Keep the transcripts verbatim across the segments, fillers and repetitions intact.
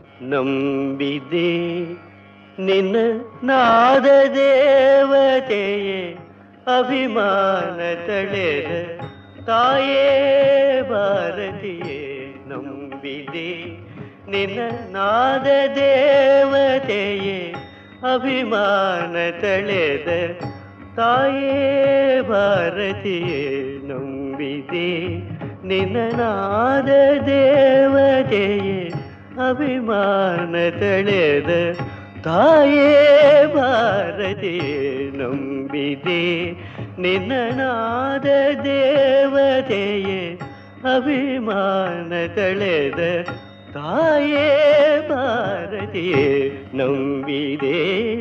ನಂಬಿದೆ ನಿನ್ನ ನಾದ ದೇವತೆಯೇ ಅಭಿಮಾನ ತಳೆದ ತಾಯೇ ಭಾರತಿಯೇ. ನಂಬಿದೆ ನಿನ್ನ ನಾದ ದೇವತೆಯೇ ಅಭಿಮಾನ ತಳೆದ ತಾಯೇ ಭಾರತಿಯೇ. ನಂಬಿದೆ ನಿನ್ನ ನಾದ ದೇವತೆಯೇ ಅಭಿಮಾನ ತಳೆದ ತಾಯೇ ಭಾರತಿಯೇ. ನಂಬಿದೆ ನಿನ್ನ ನಾದ ದೇವತೆಯೇ ಅಭಿಮಾನ ತಳೆದ ತಾಯೇ ಭಾರತಿಯೇ. ನಂಬಿದೆ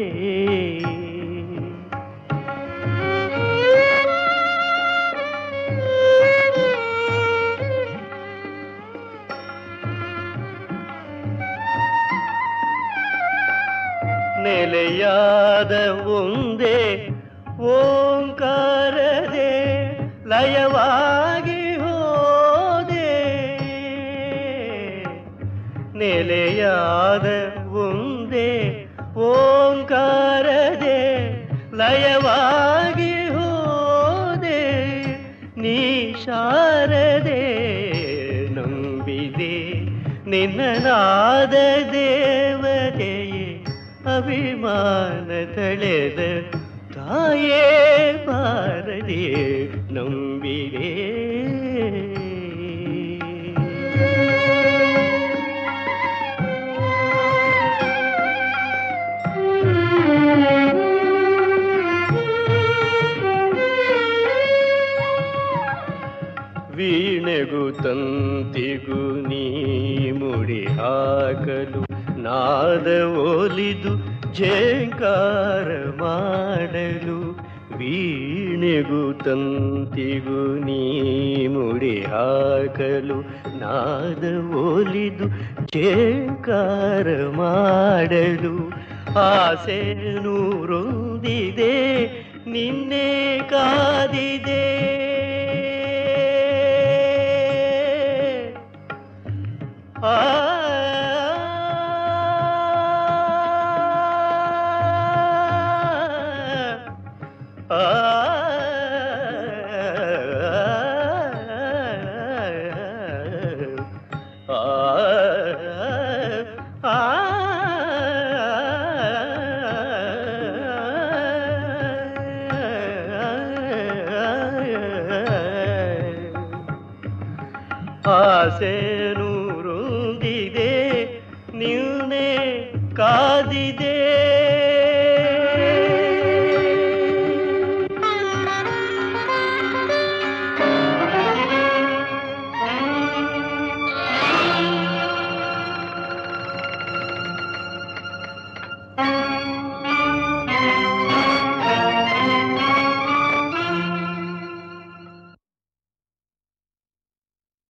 ನೆಲೆಯಾದ ಒಂದೇ ಓಂಕಾರದೆ ಲಯವಾಗಿ ಹೋದೆ. ನೆಲೆಯಾದ ಒಂದೇ ಓಂಕಾರದೆ ಲಯವಾಗಿ ಹೋದೆ. ನೀ ಶಾರದೆ ನಂಬಿದೆ ನಿನ್ನ ನಾದ ದೇವತೆಯೇ ಅಭಿಮಾನ ತಳೆದ ತಾಯೇ ಭಾರತಿಯೇ. ನಂಬಿದೆ ವೀಣೆಗೂ ತಂತಿಗೂ ನೀ ಮುಡಿ ಹಾಕಲು ನಾದ ಒಲಿದು ಝೇಂಕಾರ ಮಾಡಲು. ವೀಣೆಗೂ ತಂತಿಗೂ ನೀ ಮುಡಿ ಹಾಕಲು ನಾದ ಒಲಿದು ಝೇಂಕಾರ ಮಾಡಲು. ಆಸೆ ನೂರೊಂದಿದೆ ನಿನ್ನೆ ಕಾದಿದೆ. ಆ ಆಸೆ ನೂರೊಂದಿದೆ ನಿನ್ನೆ ಕಾದಿದೆ.